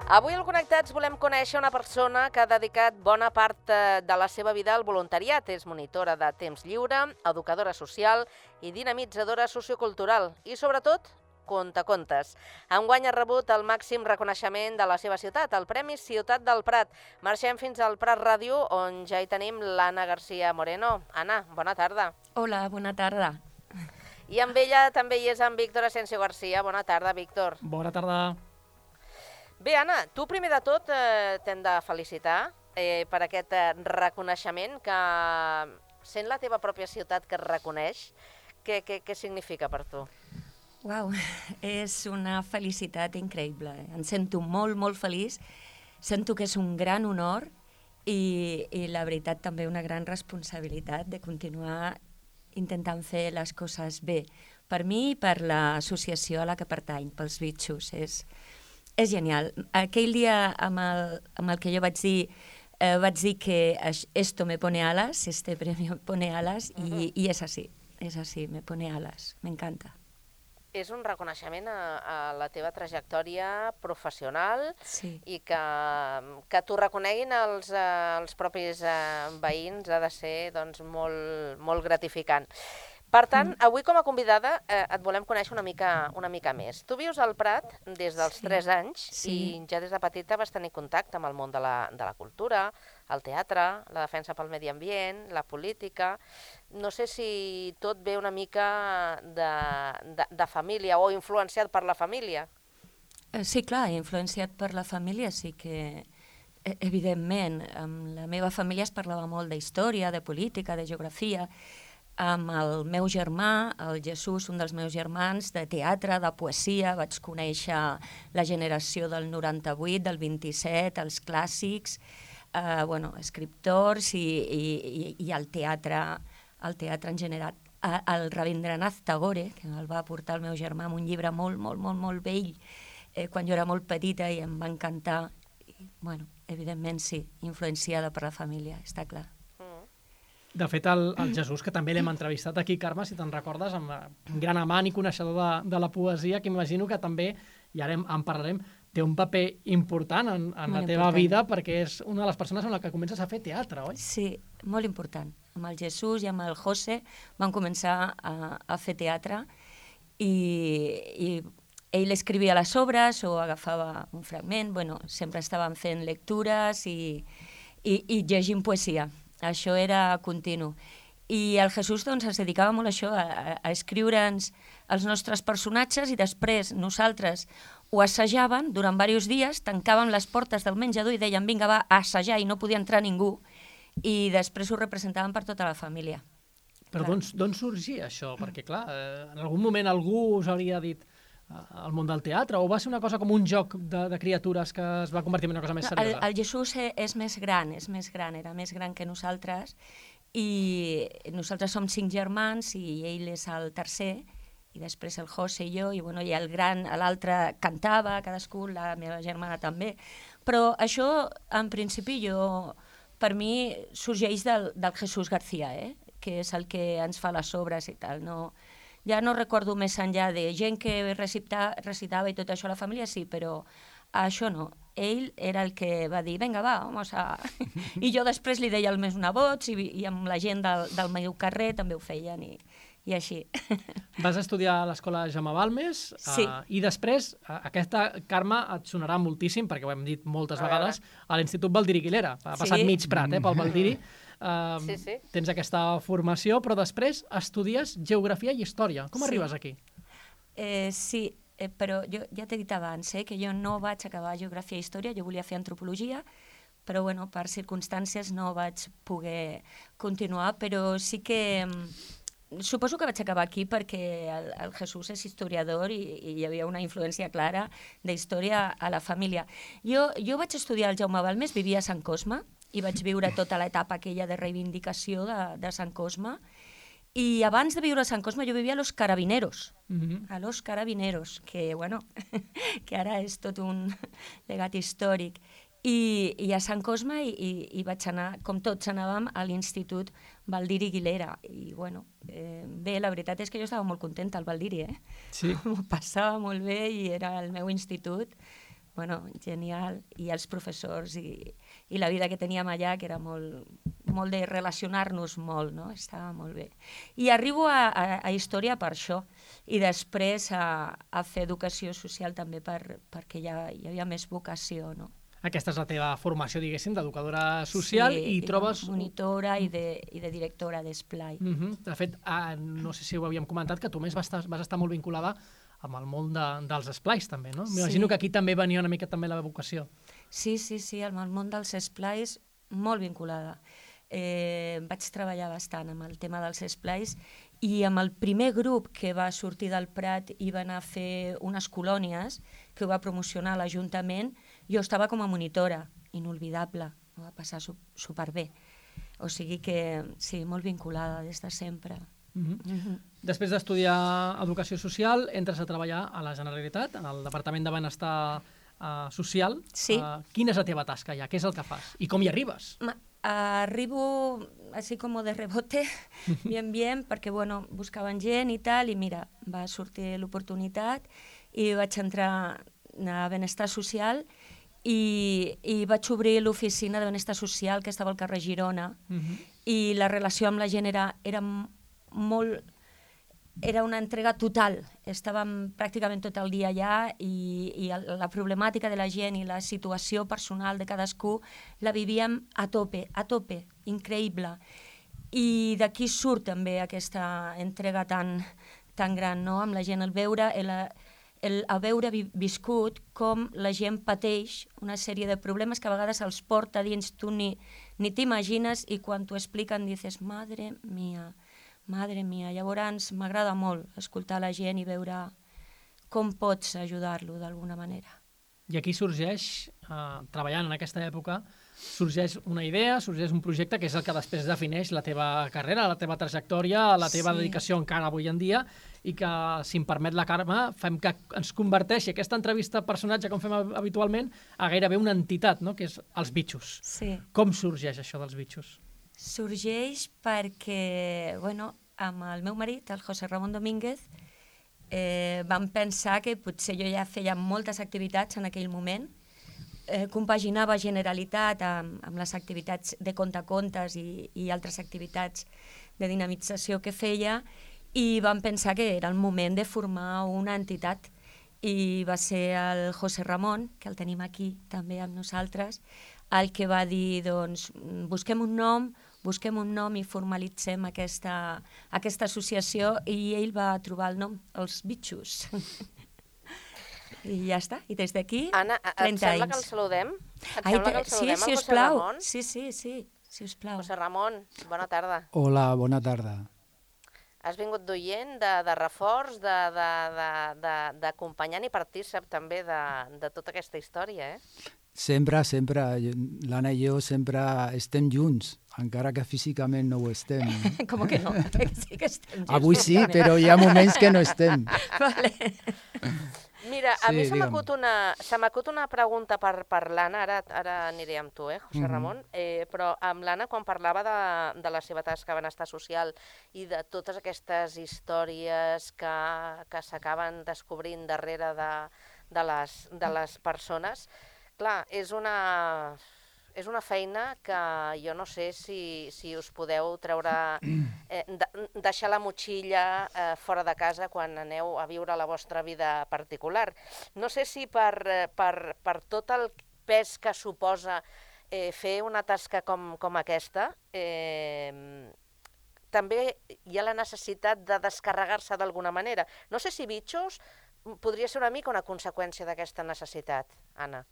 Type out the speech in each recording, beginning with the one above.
Avui al Connectats volem conèixer una persona que ha dedicat bona part de la seva vida al voluntariat. És monitora de temps lliure, educadora social i dinamitzadora sociocultural i, sobretot, contacontes. Enguany ha rebut el màxim reconeixement de la seva ciutat, el Premi Ciutat del Prat. Marxem fins al Prat Ràdio, on ja hi tenim l'Anna García Moreno. Anna, bona tarda. Hola, bona tarda. I amb ella també hi és en Víctor Asensio García. Bona tarda, Víctor. Bona tarda. Bé, Anna, tu primer de tot t'hem de felicitar per aquest reconeixement que, sent la teva pròpia ciutat que et reconeix, què significa per tu? Uau, és una felicitat increïble. Em sento molt, molt feliç. Sento que és un gran honor i la veritat també una gran responsabilitat de continuar intentant fer les coses bé. Per mi i per l'associació a la que pertany, pels bitxos. És genial. Aquell dia amb el que jo vaig dir que esto me pone alas, este premio pone alas, i és així, me pone alas, m'encanta. És un reconeixement a la teva trajectòria professional i que t'ho reconeguin els propis veïns ha de ser doncs, molt gratificant. Per tant, avui com a convidada et volem conèixer una mica més. Tu vius al Prat des dels 3 anys i ja des de petita vas tenir contacte amb el món de la cultura, el teatre, la defensa pel medi ambient, la política. No sé si tot ve una mica de família o influenciat per la família. Sí, clar, influenciat per la família sí que, evidentment, amb la meva família es parlava molt d'història, de política, de geografia. Amb el meu germà, el Jesús, un dels meus germans, de teatre, de poesia, vaig conèixer la generació del 98, del 27, els clàssics, escriptors i el teatre en general. El Rabindranath Tagore, que el va portar el meu germà amb un llibre molt vell, quan jo era molt petita i em va encantar. Evidentment sí, influenciada per la família, està clar. De fet, el Jesús, que també l'hem entrevistat aquí, Carme, si te'n recordes, amb un gran amant i coneixedor de la poesia, que imagino que també, i ara en parlarem, té un paper important en la teva vida, perquè és una de les persones amb la que comences a fer teatre, oi? Sí, molt important. Amb el Jesús i amb el José vam començar a fer teatre i ell escrivia les obres o agafava un fragment, sempre estàvem fent lectures i llegint poesia. Això era continu. I el Jesús es dedicava molt a això, a escriure'ns els nostres personatges i després nosaltres ho assajàvem durant diversos dies, tancàvem les portes del menjador i deien vinga, va, a assajar, i no podia entrar ningú, i després ho representàvem per tota la família. Però d'on sorgia això? Perquè, clar, en algun moment algú us hauria dit al món del teatre, o va ser una cosa com un joc de criatures que es va convertir en una cosa més seriosa? El Jesús és més gran, era més gran que nosaltres, i nosaltres som 5 germans i ell és el tercer, i després el José i jo, i el gran, l'altre cantava, cadascú, la meva germana també. Però això, en principi, per mi, sorgeix del Jesús García, que és el que ens fa les obres i tal, ja no recordo més enllà de gent que recitava i tot això a la família, sí, però això no. Ell era el que va dir, vinga, va, vamos a... I jo després li deia els meus nebots i amb la gent del meu carrer també ho feien i així. Vas estudiar a l'escola Jaume Balmes i després, aquesta, Carme, et sonarà moltíssim, perquè ho hem dit moltes vegades, a l'Institut Baldiri Guilera. Ha passat mig Prat, pel Baldiri. Tens aquesta formació, però després estudies geografia i història. Com arribes aquí? Sí, però jo ja t'he dit abans que jo no vaig acabar geografia i història, jo volia fer antropologia, però per circumstàncies no vaig poder continuar, però sí que suposo que vaig acabar aquí perquè el Jesús és historiador i hi havia una influència clara d'història a la família. Jo vaig estudiar al Jaume Balmes, vivia a Sant Cosme, i vaig viure tota l'etapa aquella de reivindicació de Sant Cosme. I abans de viure a Sant Cosme jo vivia a Los Carabineros, a Los Carabineros, que ara és tot un legat històric. I a Sant Cosme i vaig anar, com tots anàvem, a l'Institut Baldiri Guilera. I bé, la veritat és que jo estava molt contenta al Baldiri, Sí. M'ho passava molt bé i era el meu institut. genial, i els professors i la vida que teníem allà, que era molt de relacionar-nos molt, no? Estava molt bé. I arribo a història per això, i després a fer educació social també perquè hi havia més vocació, no? Aquesta és la teva formació, diguéssim, d'educadora social, i trobes... Sí, monitora i de directora d'esplai. De fet, no sé si ho havíem comentat, que tu més vas estar molt vinculada amb el món dels esplais, també, no? M'imagino que aquí també venia una mica també la vocació. Sí, amb el món dels esplais, molt vinculada. Vaig treballar bastant amb el tema dels esplais, i amb el primer grup que va sortir del Prat i va anar a fer unes colònies que ho va promocionar l'Ajuntament, jo estava com a monitora, inolvidable, ho va passar superbé. O sigui que sí, molt vinculada des de sempre. Després d'estudiar Educació Social, entres a treballar a la Generalitat, en el Departament de Benestar Social. Sí. Quina és la teva tasca ja? Què és el que fas? I com hi arribes? Arribo así como de rebote, bien, perquè buscaven gent i tal, i mira, va sortir l'oportunitat i vaig entrar a Benestar Social i vaig obrir l'oficina de Benestar Social que estava al carrer Girona, i la relació amb la gent era una entrega total. Estàvem pràcticament tot el dia allà, i la problemàtica de la gent i la situació personal de cadascú la vivíem a tope, increïble. I d'aquí surt també aquesta entrega tan gran, no?, amb la gent, el veure viscut com la gent pateix una sèrie de problemes que a vegades els porta dins, tu ni t'imagines, i quan t'ho expliquen dices, madre mía. Llavors m'agrada molt escoltar la gent i veure com pots ajudar-lo d'alguna manera. I aquí sorgeix, treballant en aquesta època, sorgeix una idea, sorgeix un projecte que és el que després defineix la teva carrera, la teva trajectòria, la teva dedicació encara avui en dia, i que, si em permet la Carme, fem que ens converteixi aquesta entrevista personatge, com fem habitualment, a gairebé una entitat, no?, que és els bitxos. Sí. Com sorgeix això dels bitxos? Sorgeix perquè, amb el meu marit, el José Ramón Domínguez, vam pensar que potser jo ja feia moltes activitats en aquell moment, compaginava Generalitat amb les activitats de contacontes i altres activitats de dinamització que feia, i vam pensar que era el moment de formar una entitat. I va ser el José Ramón, que el tenim aquí també amb nosaltres, el que va dir, doncs, busquem un nom i formalitzem aquesta associació, i ell va trobar el nom, els bitxos. I ja està, i des d'aquí 30 anys. Anna, et sembla que el saludem? Sí, si us plau. Sí, si us plau. José Ramón, bona tarda. Hola, bona tarda. Has vingut d'oient, de reforç, d'acompanyant i partícip també de tota aquesta història, eh? Sempre. L'Anna i jo sempre estem junts, encara que físicament no ho estem. Com que no? Sí que estem junts. Avui sí, però hi ha moments que no estem. Vale. Mira, a mi se m'acut una pregunta per l'Anna, ara aniré amb tu, José Ramón, però amb l'Anna, quan parlava de la seva tasca a Benestar Social i de totes aquestes històries que s'acaben descobrint darrere de les persones, clar, és una feina que jo no sé si us podeu treure, deixar la motxilla fora de casa quan aneu a viure la vostra vida particular. No sé si per tot el pes que suposa fer una tasca com aquesta, també hi ha la necessitat de descarregar-se d'alguna manera. No sé si bitxos podria ser una mica una conseqüència d'aquesta necessitat, Anna.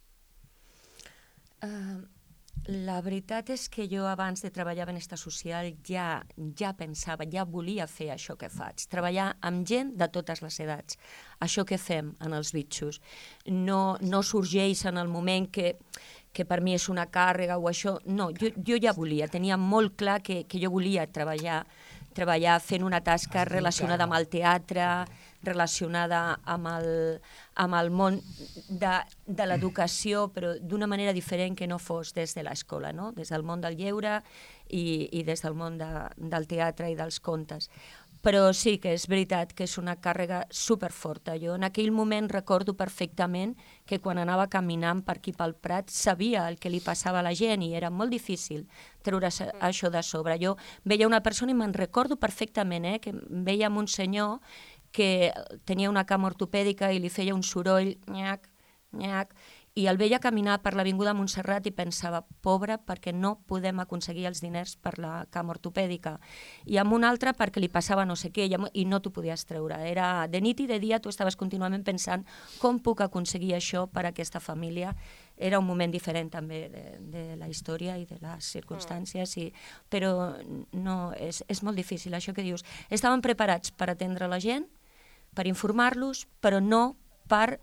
La veritat és que jo abans de treballar a Benestar Social ja pensava, ja volia fer això que faig, treballar amb gent de totes les edats. Això que fem en els bitxos no sorgeix en el moment que per mi és una càrrega o això. No, jo ja volia, tenia molt clar que jo volia treballar fent una tasca relacionada amb el teatre, relacionada amb el món de l'educació, però d'una manera diferent que no fos des de l'escola, no? Des del món del lleure i des del món del teatre i dels contes. Però sí que és veritat que és una càrrega superforta. Jo en aquell moment recordo perfectament que quan anava caminant per aquí pel Prat sabia el que li passava a la gent i era molt difícil treure això de sobre. Jo veia una persona i me'n recordo perfectament, que veia un senyor que tenia una cama ortopèdica i li feia un soroll, nyac, nyac, i el veia caminar per l'Avinguda Montserrat i pensava, pobre, perquè no podem aconseguir els diners per la cama ortopèdica. I amb un altre perquè li passava no sé què i no t'ho podies treure. Era de nit i de dia, tu estaves contínuament pensant com puc aconseguir això per a aquesta família. Era un moment diferent també de la història i de les circumstàncies, però no, és molt difícil, això que dius. Estaven preparats per atendre la gent, per informar-los, però no per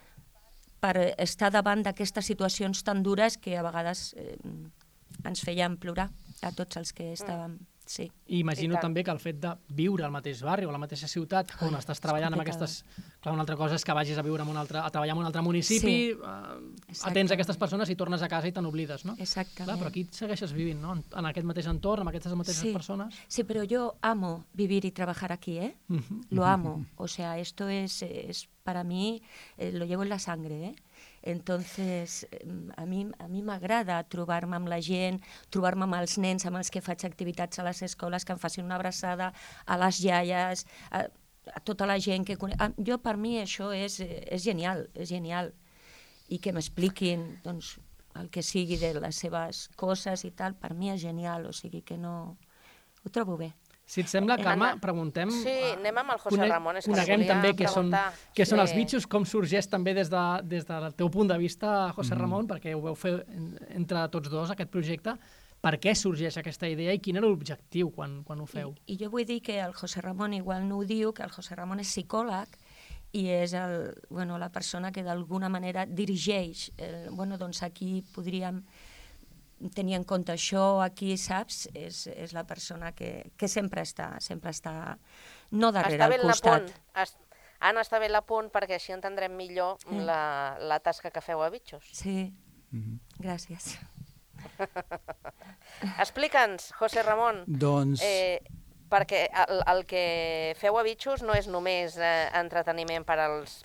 estar davant d'aquestes situacions tan dures que a vegades ens feien plorar a tots els que estàvem. Sí. I imagino també que el fet de viure al mateix barri o a la mateixa ciutat on estàs treballant amb aquestes... Clar, una altra cosa és que vagis a viure a treballar en un altre municipi, atens aquestes persones i tornes a casa i te n'oblides, no? Exactament. Clar, però aquí segueixes vivint, no? En aquest mateix entorn, amb aquestes mateixes persones. Sí, pero yo amo vivir y trabajar aquí, ¿eh? Lo amo. O sea, esto es para mí, lo llevo en la sangre, ¿eh? Entonces, a mi m'agrada trobar-me amb la gent, trobar-me amb els nens amb els que faig activitats a les escoles, que em facin una abraçada, a les iaies, a tota la gent que conec. Jo, per mi, això és genial, és genial. I que m'expliquin, doncs, el que sigui de les seves coses i tal, per mi és genial, o sigui que no... Ho trobo bé. Si et sembla, Carme, preguntem... Sí, anem amb el José Ramon. Coneguem també què són els bitxos, com sorgeix també des del teu punt de vista, José Ramon, perquè ho veu fer entre tots dos, aquest projecte. Per què sorgeix aquesta idea i quin era l'objectiu quan ho feu? I jo vull dir que el José Ramon igual no ho diu, que el José Ramon és psicòleg i és la persona que d'alguna manera dirigeix. Doncs aquí podríem tenir en compte això, aquí, saps? És la persona que sempre està no darrere, al costat. Anna, està bé l'apunt perquè així entendrem millor la tasca que feu a Bitxos. Sí, gràcies. Explica'ns, José Ramon, perquè el que feu a Bitxos no és només entreteniment per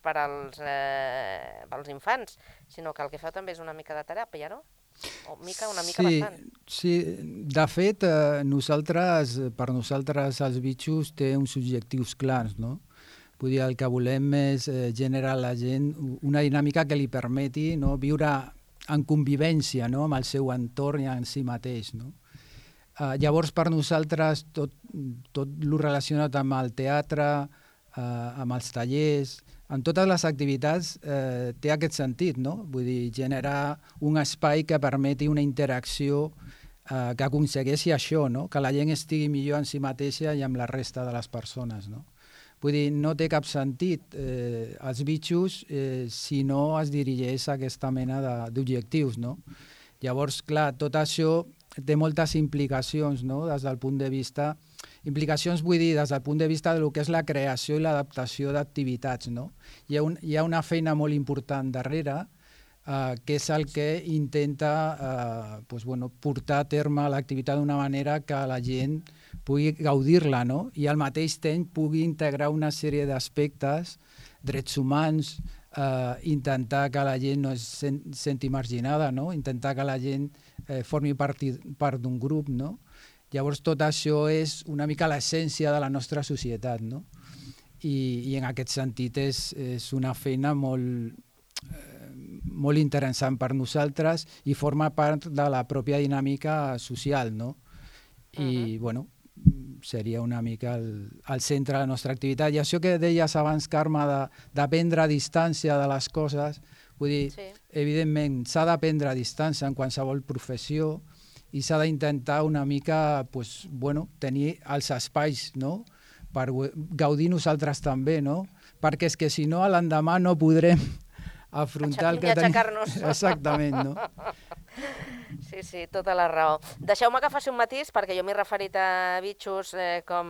als infants, sinó que el que feu també és una mica de teràpia, no? Una mica bastant. Sí, de fet, per nosaltres els bitxos té uns objectius clars, no? Vull dir, el que volem és generar a la gent una dinàmica que li permeti viure en convivència amb el seu entorn i en si mateix, no? Llavors, per nosaltres, tot el relacionat amb el teatre, amb els tallers, en totes les activitats té aquest sentit, no? Vull dir, generar un espai que permeti una interacció que aconsegueixi això, no? Que la gent estigui millor en si mateixa i amb la resta de les persones, no? Vull dir, no té cap sentit els bitxos si no es dirigeix a aquesta mena d'objectius, no? Llavors, clar, tot això té moltes implicacions, no? Des del punt de vista... Implicacions, vull dir, des del punt de vista del que és la creació i l'adaptació d'activitats, no? Hi ha una feina molt important darrere, que és el que intenta portar a terme l'activitat d'una manera que la gent pugui gaudir-la, no? I al mateix temps pugui integrar una sèrie d'aspectes, drets humans, intentar que la gent no es senti marginada, no? Intentar que la gent formi part d'un grup, no? Llavors, tot això és una mica l'essència de la nostra societat, no? I en aquest sentit és una feina molt interessant per nosaltres i forma part de la pròpia dinàmica social, no? I, seria una mica el centre de la nostra activitat. I això que deies abans, Carme, de prendre a distància de les coses, vull dir, evidentment, s'ha de prendre a distància en qualsevol professió, i s'ha d'intentar una mica tenir els espais, no? Per gaudir nosaltres també, no? Perquè és que si no, l'endemà no podrem afrontar el que tenim. Aixecar-nos. Exactament, no? Sí, tota la raó. Deixeu-me que faci un matís, perquè jo m'he referit a bitxos com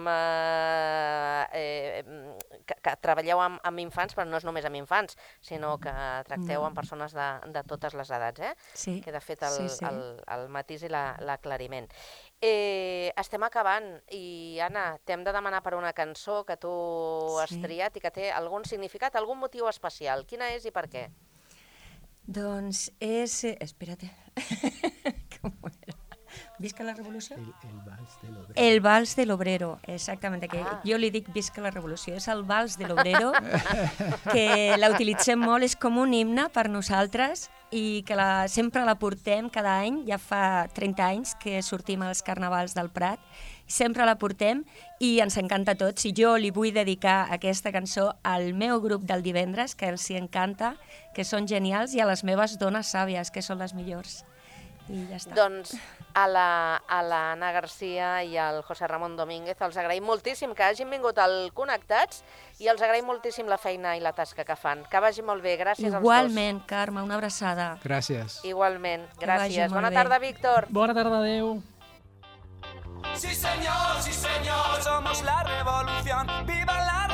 que treballeu amb infants, però no és només amb infants, sinó que tracteu amb persones de totes les edats, Sí. Que de fet el matís i l'aclariment. Estem acabant i, Anna, t'hem de demanar per una cançó que tu has triat i que té algun significat, algun motiu especial. Quina és i per què? Doncs és... Espérate. Com era? Visca la revolució? El vals de l'obrero, exactament. Jo li dic visca la revolució. És el vals de l'obrero, que la utilitzem molt, és com un himne per nosaltres i que sempre la portem cada any, ja fa 30 anys que sortim als carnavals del Prat, sempre la portem i ens encanta a tots. I jo li vull dedicar aquesta cançó al meu grup del divendres, que els hi encanta, que són genials, i a les meves dones sàvies, que són les millors. I ja està. Doncs a l'Anna Garcia i al José Ramón Domínguez els agraïm moltíssim que hagin vingut al Connectats i els agraïm moltíssim la feina i la tasca que fan. Que vagi molt bé, gràcies als dos. Igualment, Carme, una abraçada. Gràcies. Igualment, gràcies. Bona tarda, Víctor. Bona tarda, adeu. Sí señor, somos la revolución, ¡viva la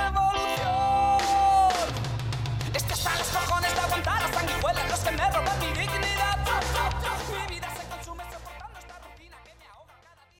revolución! Están los cojones de aguantar las sanguijuelas, los que me roban mi dignidad.